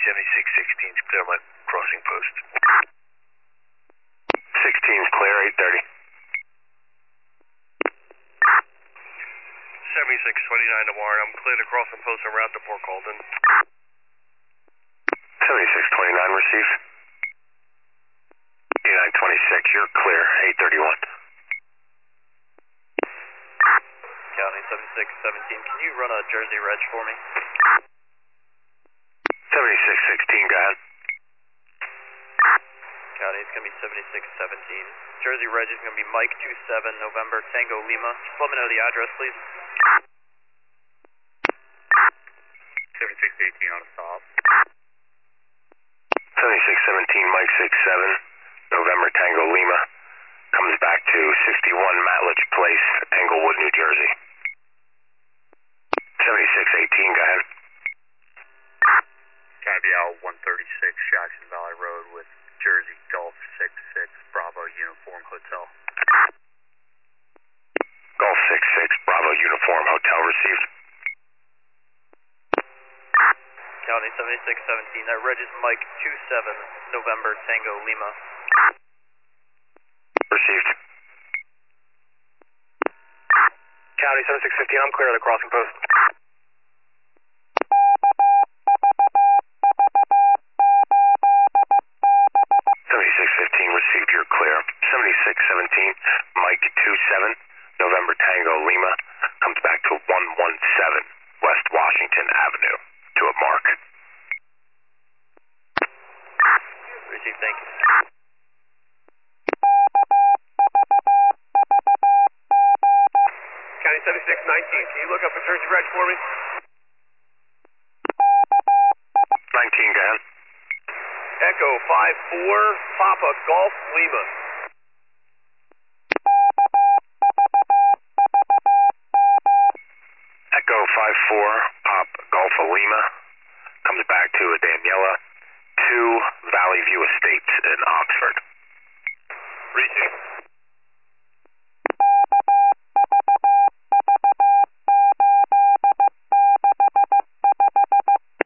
7616's clear my crossing post. 16's clear, 830. 7629 to Warren, I'm clear to crossing post en route to Port Colton. 7629 received. 8926, you're clear, 831. County 7617, can you run a Jersey Reg for me? 7616, go ahead. County, it's going to be 7617. Jersey Reg is going to be Mike 27 November Tango Lima. Just let me know the address, please. 7618 on a stop. 7617, Mike 67, November Tango Lima. Comes back to 61 Matledge Place, Englewood, New Jersey. 7618, go ahead. Gonna be out 136 Jackson Valley Road with Jersey Golf 66 Bravo Uniform Hotel. Golf 66 Bravo Uniform Hotel received. County 7617, that Reg is Mike 27 November Tango Lima. Received. County 7615, I'm clear of the crossing post. 7615 received, you're clear. 7617, Mike 27, November Tango Lima, comes back to 117 West Washington Avenue to a mark. Received, thank you. County 7619, can you look up a Jersey Reg for me? 19, go ahead. Echo 54 Papa Golf Lima. Echo 54 Pop Golf Lima, comes back to a Daniela 2 Valley View Estates in Oxford. Received.